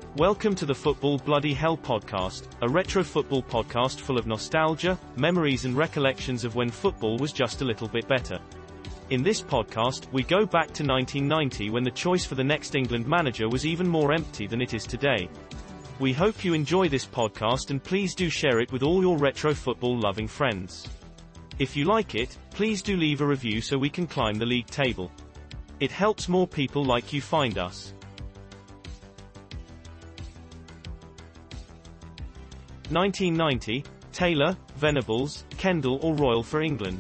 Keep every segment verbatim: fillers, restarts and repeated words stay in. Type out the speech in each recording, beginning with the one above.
Welcome to the Football Bloody Hell podcast, a retro football podcast full of nostalgia, memories and recollections of when football was just a little bit better. In this podcast, we go back to nineteen ninety when the choice for the next England manager was even more empty than it is today. We hope you enjoy this podcast and please do share it with all your retro football loving friends. If you like it, please do leave a review so we can climb the league table. It helps more people like you find us. nineteen ninety, Taylor, Venables, Kendall or Royal for England.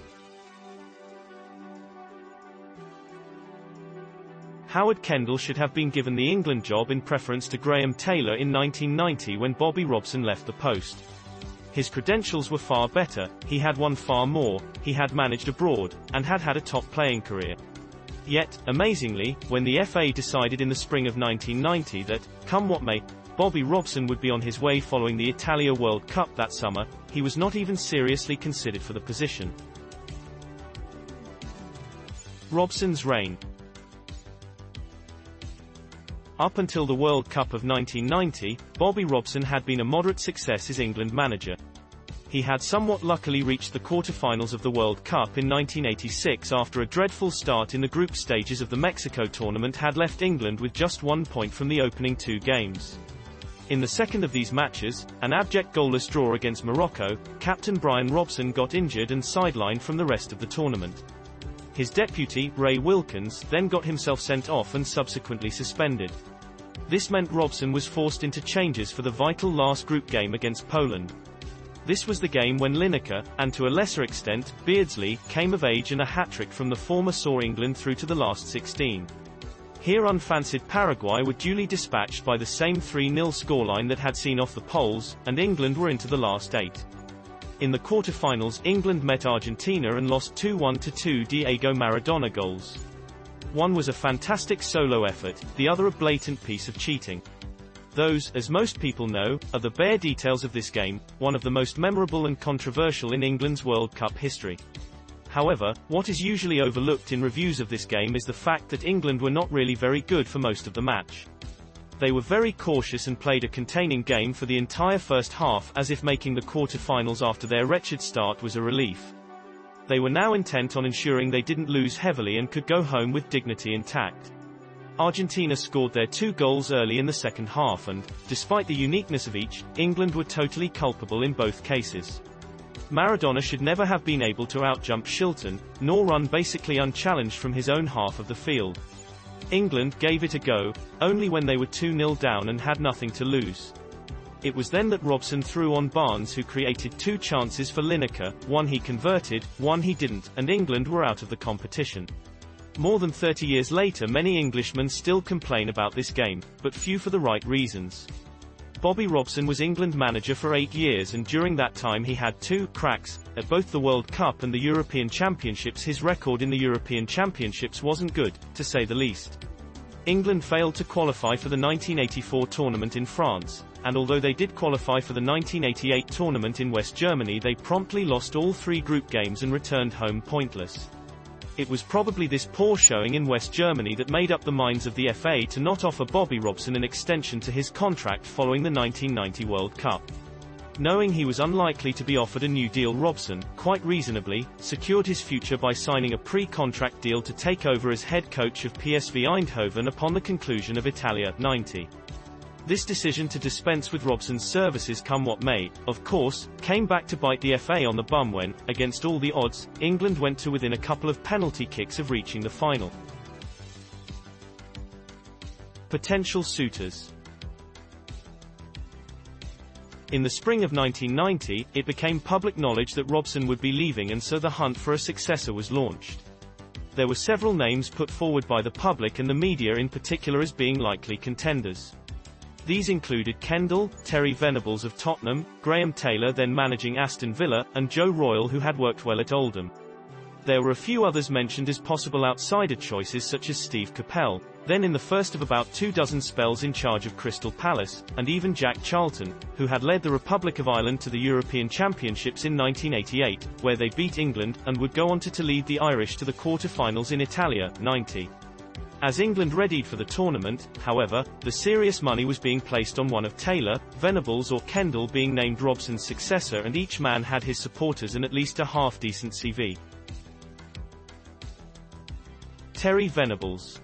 Howard Kendall should have been given the England job in preference to Graham Taylor in nineteen ninety when Bobby Robson left the post. His credentials were far better, he had won far more, he had managed abroad, and had had a top playing career. Yet, amazingly, when the F A decided in the spring of nineteen ninety that, come what may, Bobby Robson would be on his way following the Italia World Cup that summer, he was not even seriously considered for the position. Robson's reign. Up until the World Cup of nineteen ninety, Bobby Robson had been a moderate success as England manager. He had somewhat luckily reached the quarter-finals of the World Cup in nineteen eighty-six after a dreadful start in the group stages of the Mexico tournament had left England with just one point from the opening two games. In the second of these matches, an abject goalless draw against Morocco, captain Brian Robson got injured and sidelined from the rest of the tournament. His deputy, Ray Wilkins, then got himself sent off and subsequently suspended. This meant Robson was forced into changes for the vital last group game against Poland. This was the game when Lineker, and to a lesser extent, Beardsley, came of age and a hat-trick from the former saw England through to the last sixteen. Here unfancied Paraguay were duly dispatched by the same three nil scoreline that had seen off the Poles, and England were into the last eight. In the quarter-finals, England met Argentina and lost two one to two Diego Maradona goals. One was a fantastic solo effort, the other a blatant piece of cheating. Those, as most people know, are the bare details of this game, one of the most memorable and controversial in England's World Cup history. However, what is usually overlooked in reviews of this game is the fact that England were not really very good for most of the match. They were very cautious and played a containing game for the entire first half, as if making the quarter-finals after their wretched start was a relief. They were now intent on ensuring they didn't lose heavily and could go home with dignity intact. Argentina scored their two goals early in the second half and, despite the uniqueness of each, England were totally culpable in both cases. Maradona should never have been able to outjump Shilton, nor run basically unchallenged from his own half of the field. England gave it a go, only when they were two nil down and had nothing to lose. It was then that Robson threw on Barnes, who created two chances for Lineker, one he converted, one he didn't, and England were out of the competition. More than thirty years later, many Englishmen still complain about this game, but few for the right reasons. Bobby Robson was England manager for eight years and during that time he had two cracks at both the World Cup and the European Championships. His record in the European Championships wasn't good, to say the least. England failed to qualify for the nineteen eighty-four tournament in France, and although they did qualify for the nineteen eighty-eight tournament in West Germany, they promptly lost all three group games and returned home pointless. It was probably this poor showing in West Germany that made up the minds of the F A to not offer Bobby Robson an extension to his contract following the nineteen ninety World Cup. Knowing he was unlikely to be offered a new deal, Robson, quite reasonably, secured his future by signing a pre-contract deal to take over as head coach of P S V Eindhoven upon the conclusion of Italia ninety. This decision to dispense with Robson's services, come what may, of course, came back to bite the F A on the bum when, against all the odds, England went to within a couple of penalty kicks of reaching the final. Potential suitors. In the spring of nineteen ninety, it became public knowledge that Robson would be leaving, and so the hunt for a successor was launched. There were several names put forward by the public and the media in particular as being likely contenders. These included Kendall, Terry Venables of Tottenham, Graham Taylor then managing Aston Villa, and Joe Royle, who had worked well at Oldham. There were a few others mentioned as possible outsider choices, such as Steve Coppell, then in the first of about two dozen spells in charge of Crystal Palace, and even Jack Charlton, who had led the Republic of Ireland to the European Championships in nineteen eighty-eight, where they beat England, and would go on to, to lead the Irish to the quarter-finals in Italia ninety. As England readied for the tournament, however, the serious money was being placed on one of Taylor, Venables or Kendall being named Robson's successor, and each man had his supporters and at least a half-decent C V. Terry Venables.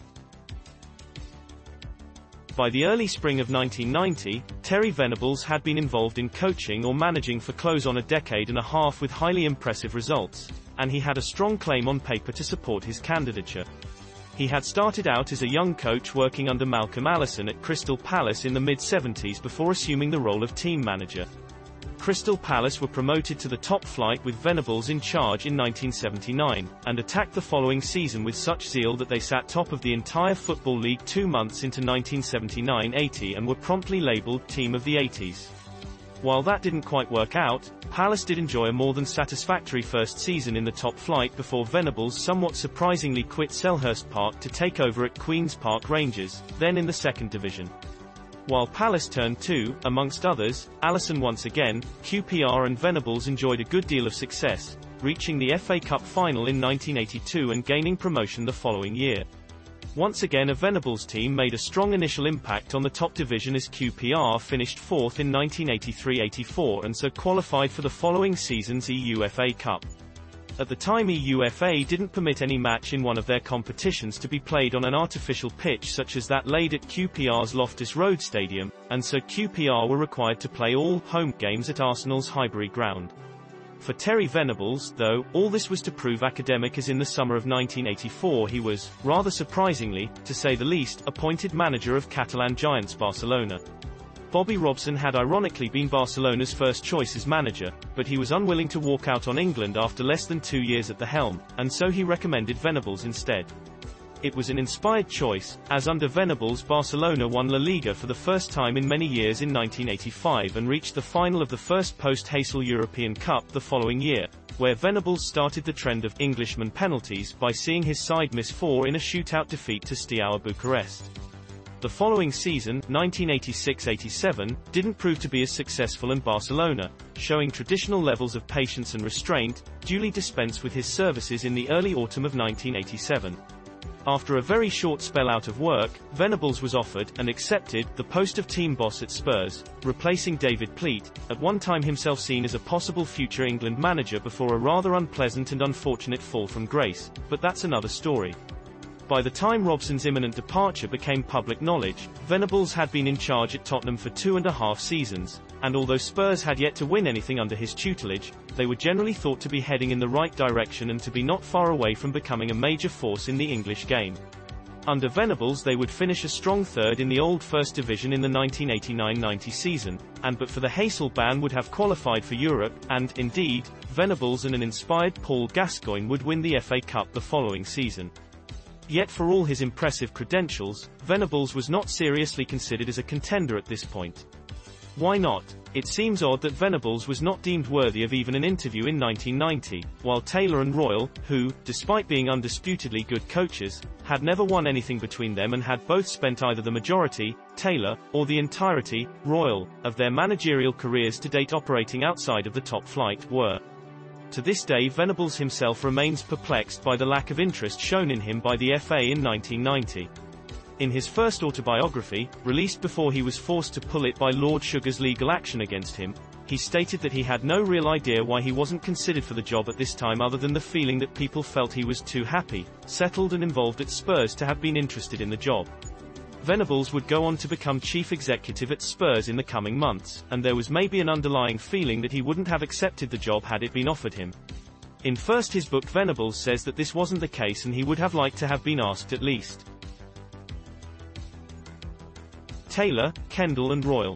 By the early spring of nineteen ninety, Terry Venables had been involved in coaching or managing for close on a decade and a half with highly impressive results, and he had a strong claim on paper to support his candidature. He had started out as a young coach working under Malcolm Allison at Crystal Palace in the mid seventies before assuming the role of team manager. Crystal Palace were promoted to the top flight with Venables in charge in nineteen seventy-nine, and attacked the following season with such zeal that they sat top of the entire Football League two months into nineteen seventy-nine eighty and were promptly labelled Team of the eighties. While that didn't quite work out, Palace did enjoy a more than satisfactory first season in the top flight before Venables somewhat surprisingly quit Selhurst Park to take over at Queen's Park Rangers, then in the second division. While Palace turned to, amongst others, Allison once again, Q P R and Venables enjoyed a good deal of success, reaching the F A Cup final in nineteen eighty-two and gaining promotion the following year. Once again a Venables team made a strong initial impact on the top division as Q P R finished fourth in nineteen eighty-three eighty-four and so qualified for the following season's E U F A Cup. At the time E U F A didn't permit any match in one of their competitions to be played on an artificial pitch such as that laid at Q P R's Loftus Road Stadium, and so Q P R were required to play all home games at Arsenal's Highbury ground. For Terry Venables, though, all this was to prove academic, as in the summer of nineteen eighty-four he was, rather surprisingly, to say the least, appointed manager of Catalan giants Barcelona. Bobby Robson had ironically been Barcelona's first choice as manager, but he was unwilling to walk out on England after less than two years at the helm, and so he recommended Venables instead. It was an inspired choice, as under Venables Barcelona won La Liga for the first time in many years in nineteen eighty-five and reached the final of the first post-Heysel European Cup the following year, where Venables started the trend of Englishman penalties by seeing his side miss four in a shootout defeat to Steaua Bucharest. The following season, nineteen eighty-six eighty-seven, didn't prove to be as successful, and Barcelona, showing traditional levels of patience and restraint, duly dispensed with his services in the early autumn of nineteen eighty-seven. After a very short spell out of work, Venables was offered, and accepted, the post of team boss at Spurs, replacing David Pleat, at one time himself seen as a possible future England manager before a rather unpleasant and unfortunate fall from grace, but that's another story. By the time Robson's imminent departure became public knowledge, Venables had been in charge at Tottenham for two and a half seasons, and although Spurs had yet to win anything under his tutelage, they were generally thought to be heading in the right direction and to be not far away from becoming a major force in the English game. Under Venables they would finish a strong third in the old First Division in the nineteen eighty-nine ninety season, and but for the Heysel ban would have qualified for Europe, and, indeed, Venables and an inspired Paul Gascoigne would win the F A Cup the following season. Yet for all his impressive credentials, Venables was not seriously considered as a contender at this point. Why not? It seems odd that Venables was not deemed worthy of even an interview in nineteen ninety, while Taylor and Royal, who, despite being undisputedly good coaches, had never won anything between them and had both spent either the majority, Taylor, or the entirety, Royal, of their managerial careers to date operating outside of the top flight, were. To this day Venables himself remains perplexed by the lack of interest shown in him by the F A in nineteen ninety. In his first autobiography, released before he was forced to pull it by Lord Sugar's legal action against him, he stated that he had no real idea why he wasn't considered for the job at this time other than the feeling that people felt he was too happy, settled and involved at Spurs to have been interested in the job. Venables would go on to become chief executive at Spurs in the coming months, and there was maybe an underlying feeling that he wouldn't have accepted the job had it been offered him. In first his book Venables says that this wasn't the case and he would have liked to have been asked at least. Taylor, Kendall and Royal.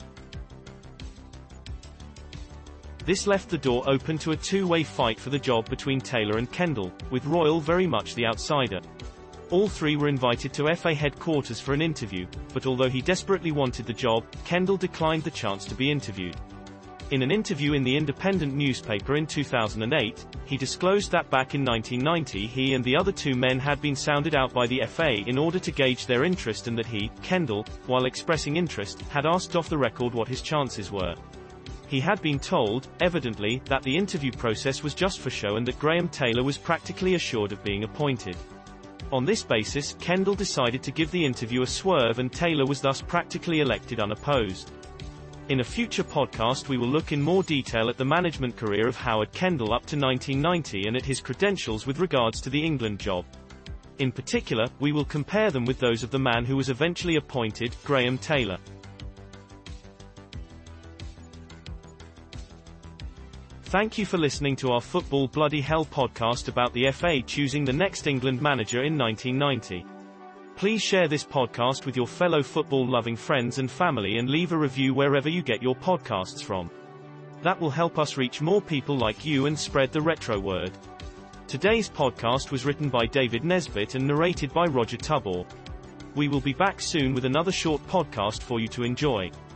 This left the door open to a two-way fight for the job between Taylor and Kendall, with Royal very much the outsider. All three were invited to F A headquarters for an interview, but although he desperately wanted the job, Kendall declined the chance to be interviewed. In an interview in the Independent newspaper in two thousand eight, he disclosed that back in nineteen ninety he and the other two men had been sounded out by the F A in order to gauge their interest, and that he, Kendall, while expressing interest, had asked off the record what his chances were. He had been told, evidently, that the interview process was just for show and that Graham Taylor was practically assured of being appointed. On this basis, Kendall decided to give the interview a swerve and Taylor was thus practically elected unopposed. In a future podcast we will look in more detail at the management career of Howard Kendall up to nineteen ninety and at his credentials with regards to the England job. In particular, we will compare them with those of the man who was eventually appointed, Graham Taylor. Thank you for listening to our Football Bloody Hell podcast about the F A choosing the next England manager in nineteen ninety. Please share this podcast with your fellow football-loving friends and family and leave a review wherever you get your podcasts from. That will help us reach more people like you and spread the retro word. Today's podcast was written by David Nesbitt and narrated by Roger Tubor. We will be back soon with another short podcast for you to enjoy.